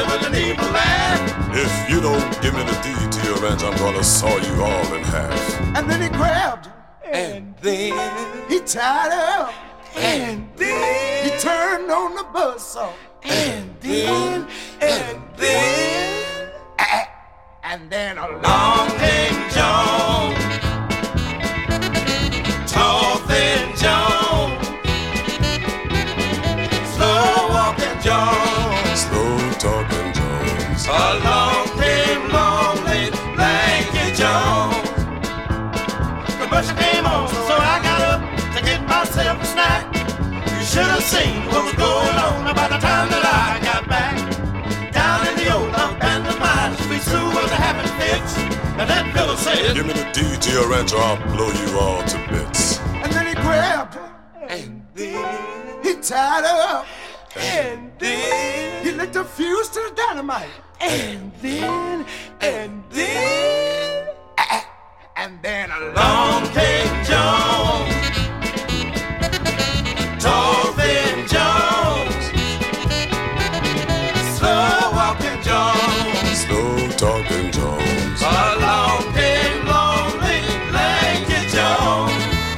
with an evil laugh. If you don't give me the deed to your ranch, I'm gonna saw you all in half. And then he grabbed her. And then He tied her up. and then He turned on the buzzsaw. and then And then Long came John, tall thin John, slow walking John, Slow talking Jones. along came lonely lanky John. The bus came on, so I got up to get myself a snack. You should have seen what was going on by the time that I got back. Down in the old abandoned mine, Sweet Sue was having fits, and that fellow said, Give me the deed to your ranch or I'll blow you all to bits. And then he grabbed her. and then, He tied her up. and then, He lit the fuse to the dynamite. and then, And then along came Jones, tall thin Jones, slow walking Jones, Slow talking Jones. along came lonely lanky Jones.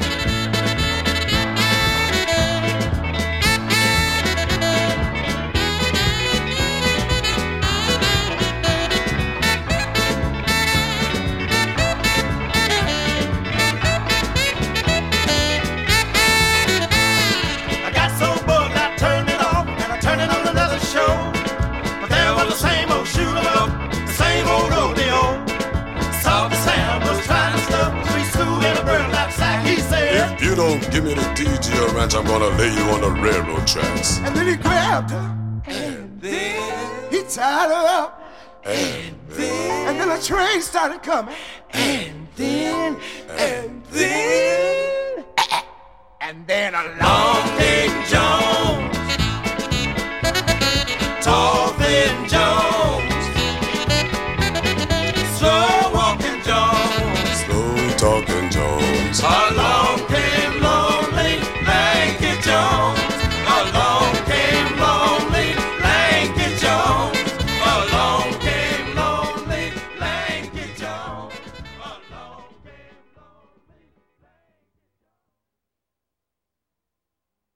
I got so bugged I turned it off and I turned it on another show. But there was the same old shoot 'em up, the same old rodeo. Salty Sam was trying to stuff Sweet Sue in a burlap sack. He said, If you don't give me the deed to your ranch, I'm gonna lay you on the railroad tracks. And then he grabbed her. and then, He tied her up. and then, And then a train started coming. and then, and then, And then along came Jones,